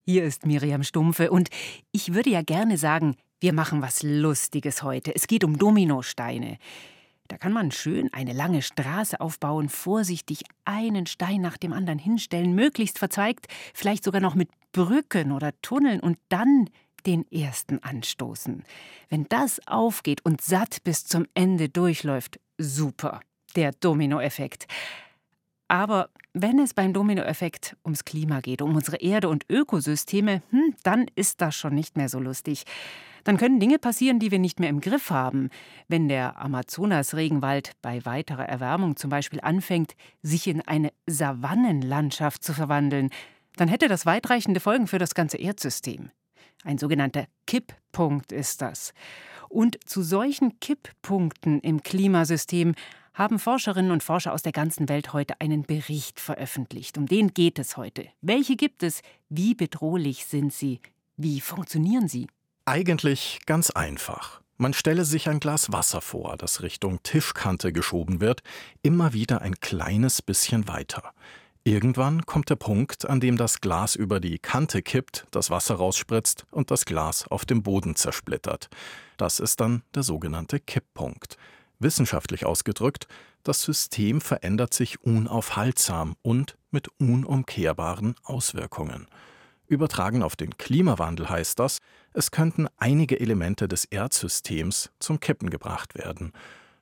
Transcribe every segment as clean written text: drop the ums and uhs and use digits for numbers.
Hier ist Miriam Stumpfe und ich würde ja gerne sagen, wir machen was Lustiges heute. Es geht um Dominosteine. Da kann man schön eine lange Straße aufbauen, vorsichtig einen Stein nach dem anderen hinstellen, möglichst verzweigt, vielleicht sogar noch mit Brücken oder Tunneln und dann den ersten anstoßen. Wenn das aufgeht und satt bis zum Ende durchläuft, super, der Dominoeffekt. Aber wenn es beim Dominoeffekt ums Klima geht, um unsere Erde und Ökosysteme, dann ist das schon nicht mehr so lustig. Dann können Dinge passieren, die wir nicht mehr im Griff haben. Wenn der Amazonas-Regenwald bei weiterer Erwärmung zum Beispiel anfängt, sich in eine Savannenlandschaft zu verwandeln, dann hätte das weitreichende Folgen für das ganze Erdsystem. Ein sogenannter Kipppunkt ist das. Und zu solchen Kipppunkten im Klimasystem haben Forscherinnen und Forscher aus der ganzen Welt heute einen Bericht veröffentlicht. Um den geht es heute. Welche gibt es? Wie bedrohlich sind sie? Wie funktionieren sie? Eigentlich ganz einfach. Man stelle sich ein Glas Wasser vor, das Richtung Tischkante geschoben wird, immer wieder ein kleines bisschen weiter. Irgendwann kommt der Punkt, an dem das Glas über die Kante kippt, das Wasser rausspritzt und das Glas auf dem Boden zersplittert. Das ist dann der sogenannte Kipppunkt. Wissenschaftlich ausgedrückt, das System verändert sich unaufhaltsam und mit unumkehrbaren Auswirkungen. Übertragen auf den Klimawandel heißt das, es könnten einige Elemente des Erdsystems zum Kippen gebracht werden.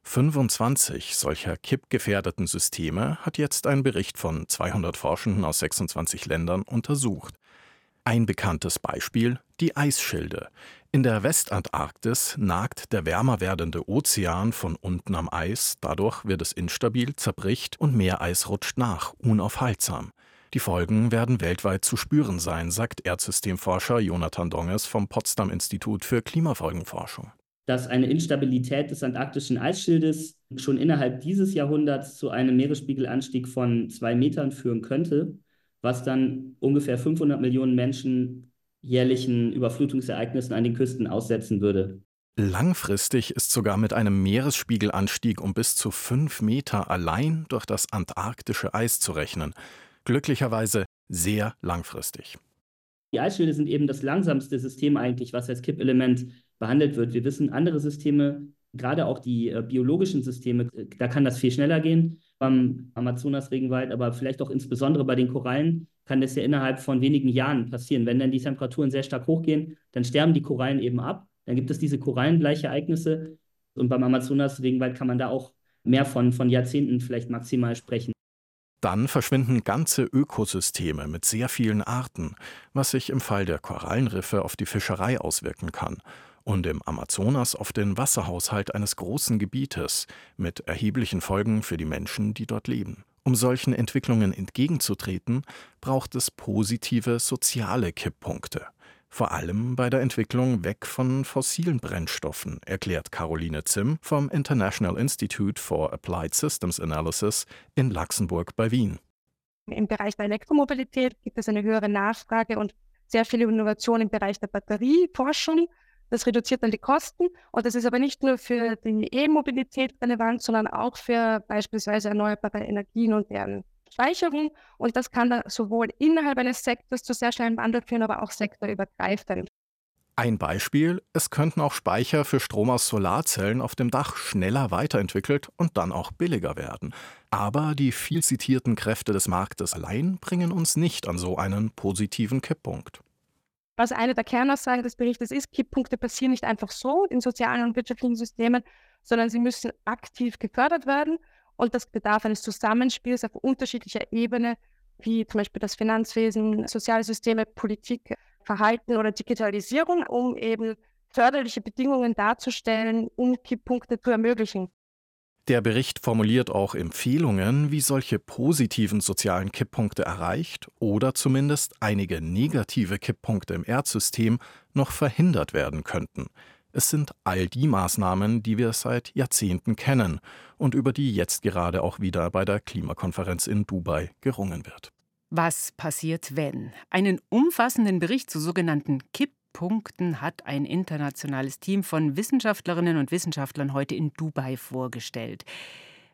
25 solcher kippgefährdeten Systeme hat jetzt ein Bericht von 200 Forschenden aus 26 Ländern untersucht. Ein bekanntes Beispiel: die Eisschilde. In der Westantarktis nagt der wärmer werdende Ozean von unten am Eis, dadurch wird es instabil, zerbricht und Meereis rutscht nach, unaufhaltsam. Die Folgen werden weltweit zu spüren sein, sagt Erdsystemforscher Jonathan Donges vom Potsdam-Institut für Klimafolgenforschung. Dass eine Instabilität des antarktischen Eisschildes schon innerhalb dieses Jahrhunderts zu einem Meeresspiegelanstieg von 2 Metern führen könnte, was dann ungefähr 500 Millionen Menschen jährlichen Überflutungsereignissen an den Küsten aussetzen würde. Langfristig ist sogar mit einem Meeresspiegelanstieg um bis zu 5 Meter allein durch das antarktische Eis zu rechnen. Glücklicherweise sehr langfristig. Die Eisschilde sind eben das langsamste System eigentlich, was als Kippelement behandelt wird. Wir wissen, andere Systeme, gerade auch die biologischen Systeme, da kann das viel schneller gehen. Beim Amazonas-Regenwald, aber vielleicht auch insbesondere bei den Korallen, kann das ja innerhalb von wenigen Jahren passieren. Wenn dann die Temperaturen sehr stark hochgehen, dann sterben die Korallen eben ab. Dann gibt es diese Korallenbleichereignisse. Und beim Amazonas-Regenwald kann man da auch mehr von Jahrzehnten vielleicht maximal sprechen. Dann verschwinden ganze Ökosysteme mit sehr vielen Arten, was sich im Fall der Korallenriffe auf die Fischerei auswirken kann und im Amazonas auf den Wasserhaushalt eines großen Gebietes mit erheblichen Folgen für die Menschen, die dort leben. Um solchen Entwicklungen entgegenzutreten, braucht es positive soziale Kipppunkte. Vor allem bei der Entwicklung weg von fossilen Brennstoffen, erklärt Caroline Zimm vom International Institute for Applied Systems Analysis in Luxemburg bei Wien. Im Bereich der Elektromobilität gibt es eine höhere Nachfrage und sehr viele Innovationen im Bereich der Batterieforschung. Das reduziert dann die Kosten und das ist aber nicht nur für die E-Mobilität relevant, sondern auch für beispielsweise erneuerbare Energien und deren Speicherung. Und das kann dann sowohl innerhalb eines Sektors zu sehr schnellem Wandel führen, aber auch sektorübergreifend. Ein Beispiel: Es könnten auch Speicher für Strom aus Solarzellen auf dem Dach schneller weiterentwickelt und dann auch billiger werden. Aber die viel zitierten Kräfte des Marktes allein bringen uns nicht an so einen positiven Kipppunkt. Was eine der Kernaussagen des Berichtes ist, Kipppunkte passieren nicht einfach so in sozialen und wirtschaftlichen Systemen, sondern sie müssen aktiv gefördert werden. Und das bedarf eines Zusammenspiels auf unterschiedlicher Ebene, wie zum Beispiel das Finanzwesen, soziale Systeme, Politik, Verhalten oder Digitalisierung, um eben förderliche Bedingungen darzustellen, um Kipppunkte zu ermöglichen. Der Bericht formuliert auch Empfehlungen, wie solche positiven sozialen Kipppunkte erreicht oder zumindest einige negative Kipppunkte im Erdsystem noch verhindert werden könnten. Es sind all die Maßnahmen, die wir seit Jahrzehnten kennen und über die jetzt gerade auch wieder bei der Klimakonferenz in Dubai gerungen wird. Was passiert, wenn? Einen umfassenden Bericht zu sogenannten Kipppunkten hat ein internationales Team von Wissenschaftlerinnen und Wissenschaftlern heute in Dubai vorgestellt.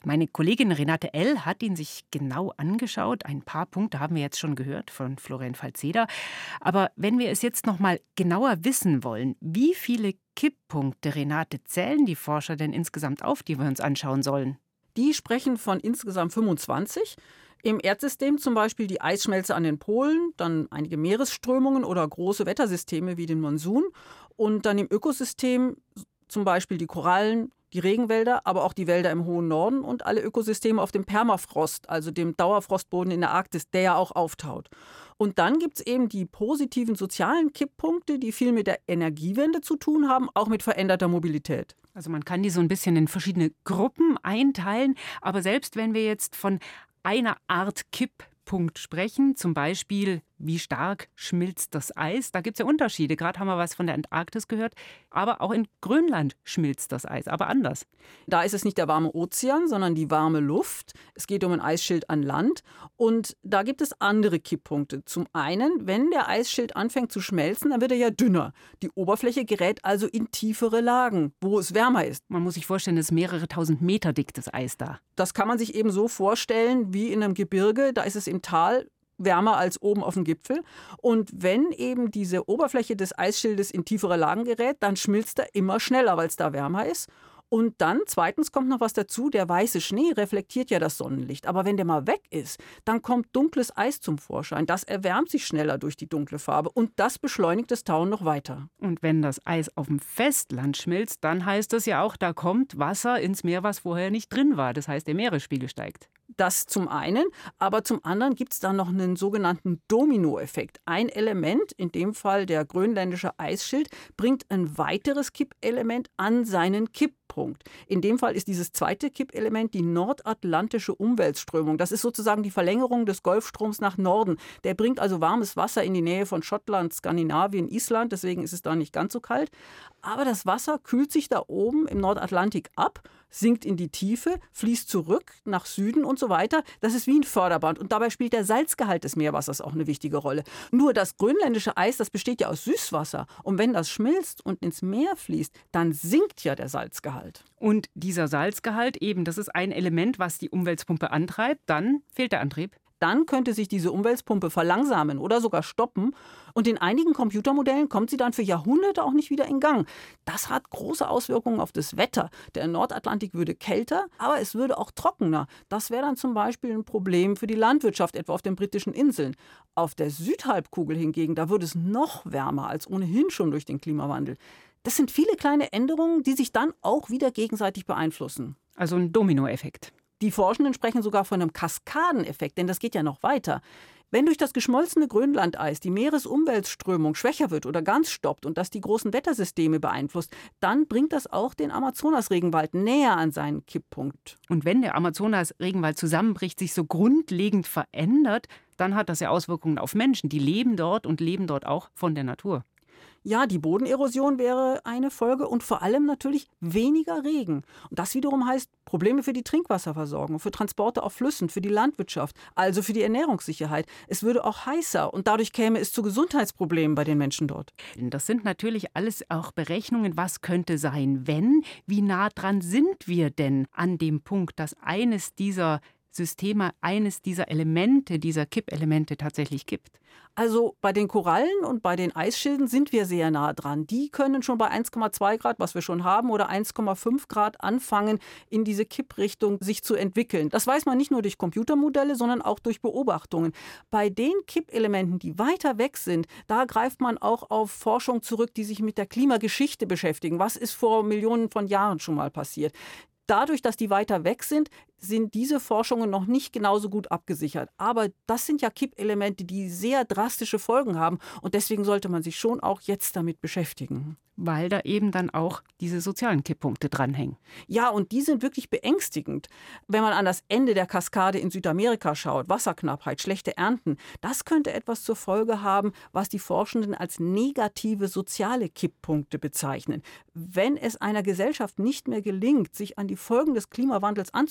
Meine Kollegin Renate L. hat ihn sich genau angeschaut. Ein paar Punkte haben wir jetzt schon gehört von Florian Falzeder. Aber wenn wir es jetzt noch mal genauer wissen wollen, wie viele Kipppunkte, Renate, zählen die Forscher denn insgesamt auf, die wir uns anschauen sollen? Die sprechen von insgesamt 25. Im Erdsystem zum Beispiel die Eisschmelze an den Polen, dann einige Meeresströmungen oder große Wettersysteme wie den Monsun. Und dann im Ökosystem zum Beispiel die Korallen, die Regenwälder, aber auch die Wälder im hohen Norden und alle Ökosysteme auf dem Permafrost, also dem Dauerfrostboden in der Arktis, der ja auch auftaut. Und dann gibt es eben die positiven sozialen Kipppunkte, die viel mit der Energiewende zu tun haben, auch mit veränderter Mobilität. Also man kann die so ein bisschen in verschiedene Gruppen einteilen. Aber selbst wenn wir jetzt von einer Art Kipppunkt sprechen, zum Beispiel, wie stark schmilzt das Eis, da gibt es ja Unterschiede. Gerade haben wir was von der Antarktis gehört, aber auch in Grönland schmilzt das Eis, aber anders. Da ist es nicht der warme Ozean, sondern die warme Luft. Es geht um ein Eisschild an Land und da gibt es andere Kipppunkte. Zum einen, wenn der Eisschild anfängt zu schmelzen, dann wird er ja dünner. Die Oberfläche gerät also in tiefere Lagen, wo es wärmer ist. Man muss sich vorstellen, es ist mehrere tausend Meter dick, das Eis da. Das kann man sich eben so vorstellen wie in einem Gebirge, da ist es im Tal wärmer als oben auf dem Gipfel. Und wenn eben diese Oberfläche des Eisschildes in tiefere Lagen gerät, dann schmilzt er immer schneller, weil es da wärmer ist. Und dann, zweitens, kommt noch was dazu, der weiße Schnee reflektiert ja das Sonnenlicht. Aber wenn der mal weg ist, dann kommt dunkles Eis zum Vorschein. Das erwärmt sich schneller durch die dunkle Farbe und das beschleunigt das Tauen noch weiter. Und wenn das Eis auf dem Festland schmilzt, dann heißt das ja auch, da kommt Wasser ins Meer, was vorher nicht drin war. Das heißt, der Meeresspiegel steigt. Das zum einen, aber zum anderen gibt es dann noch einen sogenannten Dominoeffekt. Ein Element, in dem Fall der grönländische Eisschild, bringt ein weiteres Kippelement an seinen Kipppunkt. In dem Fall ist dieses zweite Kippelement die nordatlantische Umweltströmung. Das ist sozusagen die Verlängerung des Golfstroms nach Norden. Der bringt also warmes Wasser in die Nähe von Schottland, Skandinavien, Island. Deswegen ist es da nicht ganz so kalt. Aber das Wasser kühlt sich da oben im Nordatlantik ab, sinkt in die Tiefe, fließt zurück nach Süden und so weiter. Das ist wie ein Förderband. Und dabei spielt der Salzgehalt des Meerwassers auch eine wichtige Rolle. Nur das grönländische Eis, das besteht ja aus Süßwasser. Und wenn das schmilzt und ins Meer fließt, dann sinkt ja der Salzgehalt. Und dieser Salzgehalt eben, das ist ein Element, was die Umweltpumpe antreibt. Dann fehlt der Antrieb. Dann könnte sich diese Umweltpumpe verlangsamen oder sogar stoppen. Und in einigen Computermodellen kommt sie dann für Jahrhunderte auch nicht wieder in Gang. Das hat große Auswirkungen auf das Wetter. Der Nordatlantik würde kälter, aber es würde auch trockener. Das wäre dann zum Beispiel ein Problem für die Landwirtschaft, etwa auf den britischen Inseln. Auf der Südhalbkugel hingegen, da würde es noch wärmer als ohnehin schon durch den Klimawandel. Das sind viele kleine Änderungen, die sich dann auch wieder gegenseitig beeinflussen. Also ein Dominoeffekt. Die Forschenden sprechen sogar von einem Kaskadeneffekt, denn das geht ja noch weiter. Wenn durch das geschmolzene Grönlandeis die Meeresumweltströmung schwächer wird oder ganz stoppt und das die großen Wettersysteme beeinflusst, dann bringt das auch den Amazonas-Regenwald näher an seinen Kipppunkt. Und wenn der Amazonas-Regenwald zusammenbricht, sich so grundlegend verändert, dann hat das ja Auswirkungen auf Menschen. Die leben dort und leben dort auch von der Natur. Ja, die Bodenerosion wäre eine Folge und vor allem natürlich weniger Regen. Und das wiederum heißt Probleme für die Trinkwasserversorgung, für Transporte auf Flüssen, für die Landwirtschaft, also für die Ernährungssicherheit. Es würde auch heißer und dadurch käme es zu Gesundheitsproblemen bei den Menschen dort. Das sind natürlich alles auch Berechnungen, was könnte sein, wenn, wie nah dran sind wir denn an dem Punkt, dass eines dieser Systeme, eines dieser Elemente, dieser Kippelemente tatsächlich kippt. Also bei den Korallen und bei den Eisschilden sind wir sehr nah dran. Die können schon bei 1,2 Grad, was wir schon haben, oder 1,5 Grad anfangen, in diese Kipprichtung sich zu entwickeln. Das weiß man nicht nur durch Computermodelle, sondern auch durch Beobachtungen. Bei den Kippelementen, die weiter weg sind, da greift man auch auf Forschung zurück, die sich mit der Klimageschichte beschäftigen. Was ist vor Millionen von Jahren schon mal passiert? Dadurch, dass die weiter weg sind diese Forschungen noch nicht genauso gut abgesichert. Aber das sind ja Kippelemente, die sehr drastische Folgen haben. Und deswegen sollte man sich schon auch jetzt damit beschäftigen. Weil da eben dann auch diese sozialen Kipppunkte dranhängen. Ja, und die sind wirklich beängstigend. Wenn man an das Ende der Kaskade in Südamerika schaut, Wasserknappheit, schlechte Ernten, das könnte etwas zur Folge haben, was die Forschenden als negative soziale Kipppunkte bezeichnen. Wenn es einer Gesellschaft nicht mehr gelingt, sich an die Folgen des Klimawandels anzupassen,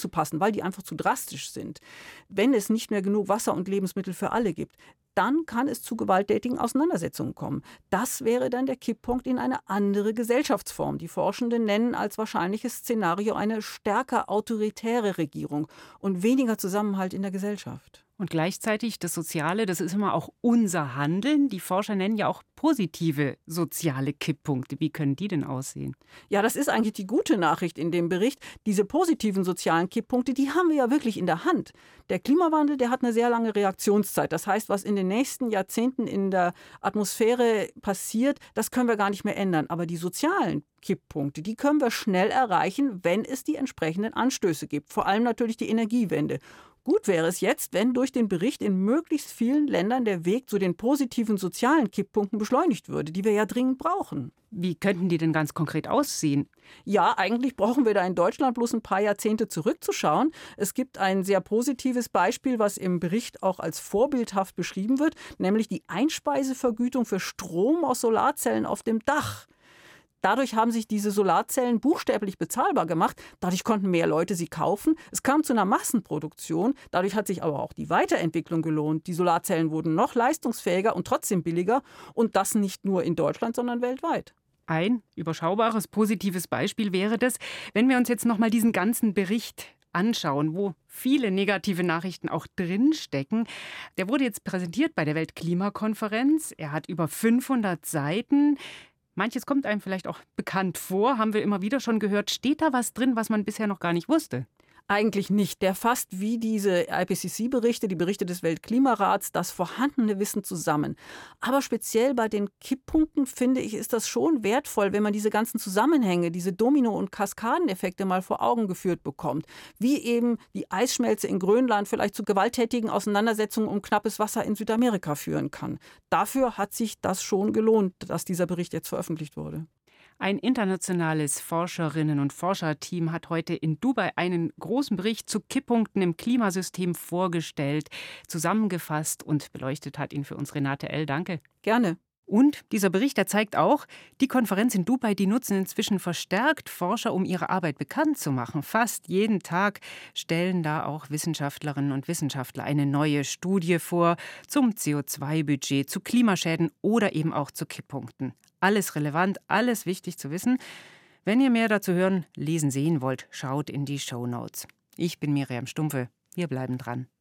weil die einfach zu drastisch sind. Wenn es nicht mehr genug Wasser und Lebensmittel für alle gibt, dann kann es zu gewalttätigen Auseinandersetzungen kommen. Das wäre dann der Kipppunkt in eine andere Gesellschaftsform. Die Forschenden nennen als wahrscheinliches Szenario eine stärker autoritäre Regierung und weniger Zusammenhalt in der Gesellschaft. Und gleichzeitig das Soziale, das ist immer auch unser Handeln. Die Forscher nennen ja auch positive soziale Kipppunkte. Wie können die denn aussehen? Ja, das ist eigentlich die gute Nachricht in dem Bericht. Diese positiven sozialen Kipppunkte, die haben wir ja wirklich in der Hand. Der Klimawandel, der hat eine sehr lange Reaktionszeit. Das heißt, was in den nächsten Jahrzehnten in der Atmosphäre passiert, das können wir gar nicht mehr ändern. Aber die sozialen Kipppunkte, die können wir schnell erreichen, wenn es die entsprechenden Anstöße gibt. Vor allem natürlich die Energiewende. Gut wäre es jetzt, wenn durch den Bericht in möglichst vielen Ländern der Weg zu den positiven sozialen Kipppunkten beschleunigt würde, die wir ja dringend brauchen. Wie könnten die denn ganz konkret aussehen? Ja, eigentlich brauchen wir da in Deutschland bloß ein paar Jahrzehnte zurückzuschauen. Es gibt ein sehr positives Beispiel, was im Bericht auch als vorbildhaft beschrieben wird, nämlich die Einspeisevergütung für Strom aus Solarzellen auf dem Dach. Dadurch haben sich diese Solarzellen buchstäblich bezahlbar gemacht. Dadurch konnten mehr Leute sie kaufen. Es kam zu einer Massenproduktion. Dadurch hat sich aber auch die Weiterentwicklung gelohnt. Die Solarzellen wurden noch leistungsfähiger und trotzdem billiger. Und das nicht nur in Deutschland, sondern weltweit. Ein überschaubares, positives Beispiel wäre das, wenn wir uns jetzt noch mal diesen ganzen Bericht anschauen, wo viele negative Nachrichten auch drinstecken. Der wurde jetzt präsentiert bei der Weltklimakonferenz. Er hat über 500 Seiten. Manches kommt einem vielleicht auch bekannt vor, haben wir immer wieder schon gehört. Steht da was drin, was man bisher noch gar nicht wusste? Eigentlich nicht. Der fasst wie diese IPCC-Berichte, die Berichte des Weltklimarats, das vorhandene Wissen zusammen. Aber speziell bei den Kipppunkten, finde ich, ist das schon wertvoll, wenn man diese ganzen Zusammenhänge, diese Domino- und Kaskadeneffekte mal vor Augen geführt bekommt. Wie eben die Eisschmelze in Grönland vielleicht zu gewalttätigen Auseinandersetzungen um knappes Wasser in Südamerika führen kann. Dafür hat sich das schon gelohnt, dass dieser Bericht jetzt veröffentlicht wurde. Ein internationales Forscherinnen- und Forscherteam hat heute in Dubai einen großen Bericht zu Kipppunkten im Klimasystem vorgestellt, zusammengefasst und beleuchtet hat ihn für uns Renate L. Danke. Gerne. Und dieser Bericht, der zeigt auch, die Konferenz in Dubai, die nutzen inzwischen verstärkt Forscher, um ihre Arbeit bekannt zu machen. Fast jeden Tag stellen da auch Wissenschaftlerinnen und Wissenschaftler eine neue Studie vor zum CO2-Budget, zu Klimaschäden oder eben auch zu Kipppunkten. Alles relevant, alles wichtig zu wissen. Wenn ihr mehr dazu hören, lesen, sehen wollt, schaut in die Shownotes. Ich bin Miriam Stumpfe. Wir bleiben dran.